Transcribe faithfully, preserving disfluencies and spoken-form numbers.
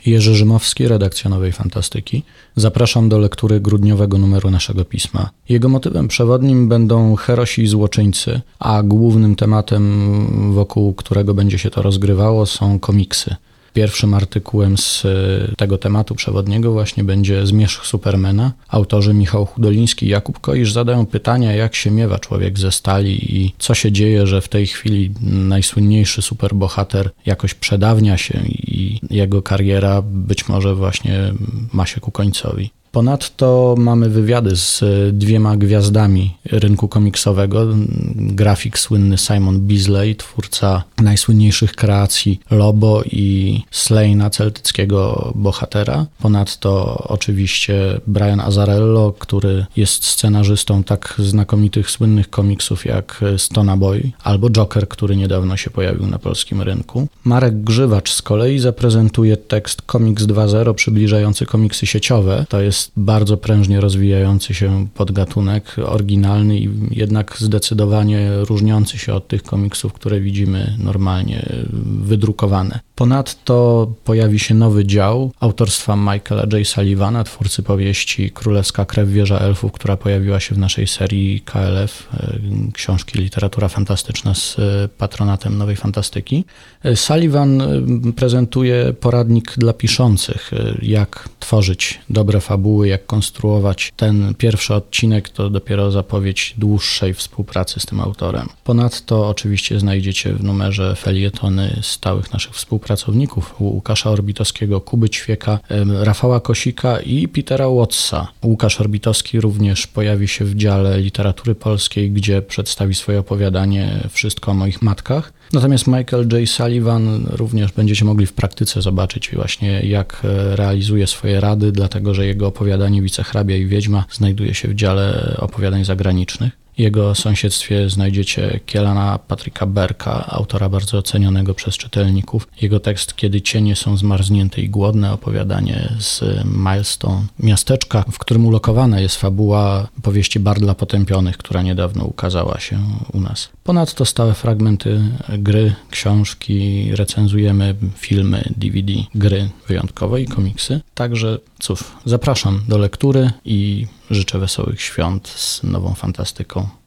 Jerzy Rzymowski, redakcja Nowej Fantastyki. Zapraszam do lektury grudniowego numeru naszego pisma. Jego motywem przewodnim będą herosi i złoczyńcy, a głównym tematem, wokół którego będzie się to rozgrywało, są komiksy. Pierwszym artykułem z tego tematu przewodniego właśnie będzie Zmierzch Supermana. Autorzy Michał Hudoliński i Jakub Koisz zadają pytania, jak się miewa człowiek ze stali i co się dzieje, że w tej chwili najsłynniejszy superbohater jakoś przedawnia się i jego kariera być może właśnie ma się ku końcowi. Ponadto mamy wywiady z dwiema gwiazdami rynku komiksowego. Grafik słynny Simon Bisley, twórca najsłynniejszych kreacji Lobo i Slane'a, celtyckiego bohatera. Ponadto oczywiście Brian Azzarello, który jest scenarzystą tak znakomitych, słynnych komiksów jak Stona Boy albo Joker, który niedawno się pojawił na polskim rynku. Marek Grzywacz z kolei zaprezentuje tekst Komiks dwa zero przybliżający komiksy sieciowe. To jest bardzo prężnie rozwijający się podgatunek, oryginalny i jednak zdecydowanie różniący się od tych komiksów, które widzimy normalnie wydrukowane. Ponadto pojawi się nowy dział autorstwa Michaela J. Sullivana, twórcy powieści Królewska Krew, Wieża Elfów, która pojawiła się w naszej serii K L F, książki literatura fantastyczna z patronatem Nowej Fantastyki. Sullivan prezentuje poradnik dla piszących, jak tworzyć dobre fabuły, jak konstruować. Ten pierwszy odcinek to dopiero zapowiedź dłuższej współpracy z tym autorem. Ponadto oczywiście znajdziecie w numerze felietony stałych naszych współpracowników: Łukasza Orbitowskiego, Kuby Ćwieka, Rafała Kosika i Petera Wattsa. Łukasz Orbitowski również pojawi się w dziale literatury polskiej, gdzie przedstawi swoje opowiadanie Wszystko o moich matkach. Natomiast Michael J. Sullivan również będziecie mogli w praktyce zobaczyć właśnie, jak realizuje swoje rady, dlatego że jego opowiadanie Wicehrabia i Wiedźma znajduje się w dziale opowiadań zagranicznych. W jego sąsiedztwie znajdziecie Kielana Patryka Berka, autora bardzo ocenionego przez czytelników. Jego tekst Kiedy cienie są zmarznięte i głodne, opowiadanie z Milestone, miasteczka, w którym ulokowana jest fabuła powieści Bardla Potępionych, która niedawno ukazała się u nas. Ponadto stałe fragmenty gry, książki, recenzujemy filmy, D V D, gry wyjątkowe i komiksy. Także cóż, zapraszam do lektury i życzę wesołych świąt z Nową Fantastyką.